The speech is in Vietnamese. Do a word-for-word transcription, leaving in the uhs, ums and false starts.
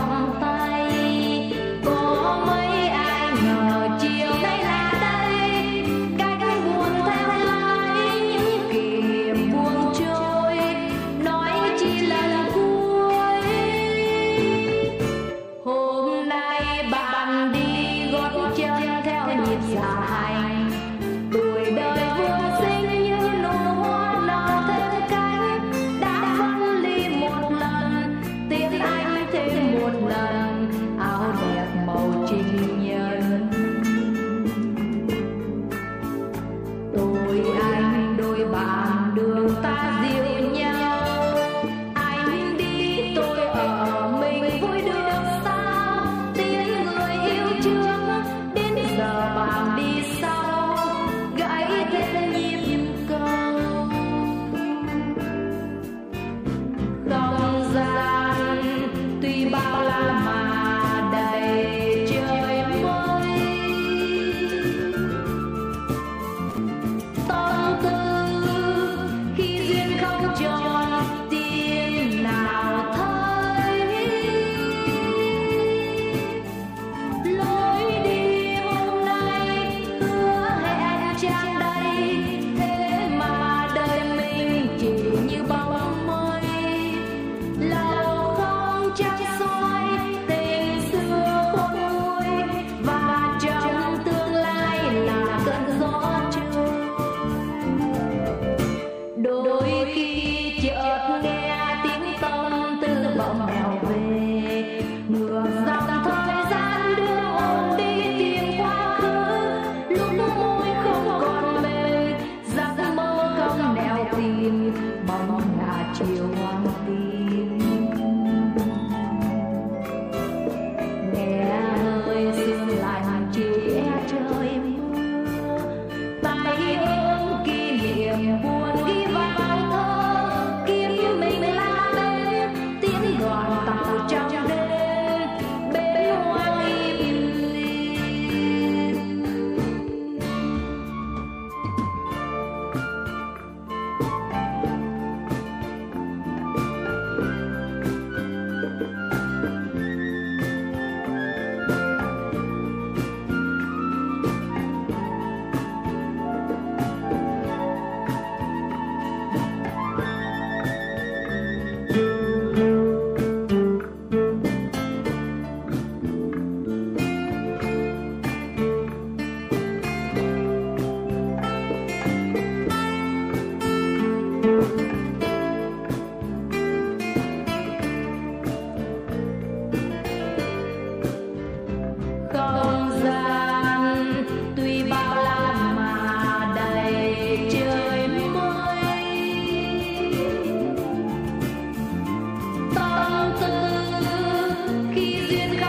vòng tay. Có mấy ai ngờ chiều nay là đây, cánh buồn theo lái những kỷ niệm buông trôi, nói chỉ lần cuối. Hôm nay bạn đi gót chân theo nhịp dạ hành, tuổi đời vừa sinh như nụ hoa nở thêm cánh, đã phân ly một lần, tiễn anh thêm một lần, áo đẹp màu trinh nhân. Tôi anh đôi bạn đường ta dịu nhau, anh đi tôi ở mình vui được sao, tiếng người yêu trước đến giờ bạn đi sau, gãy thêm nhịp cầu. Không gian tuy bao la mà đầy trời mây, tâm tư khi duyên không tròn tiếng nào thấy. Lối đi hôm nay hứa hẹn tràn đầy, thế mà đời mình chỉ như bóng mây, lâu không chắc soi tình xưa khôn nguôi, và trong tương lai là cơn gió trôi. Đôi khi chợt nghe tiếng tâm tư bỗng mèo về, ngược dòng thời gian đưa hồn đi tìm quá khứ, lúc môi không còn mềm, giấc mơ không nẻo tìm, bóng ngả chiều hoang tim. Nghe hơi sương lạnh chỉ trời mưa, tay ôm kỷ niệm buồn ghi vào thơ, kiếm mình là bên tiếng đoàn tàu trong đêm, bên hoang im lìm. Không gian tuy bao la mà đầy trời mây, tâm tư khi duyên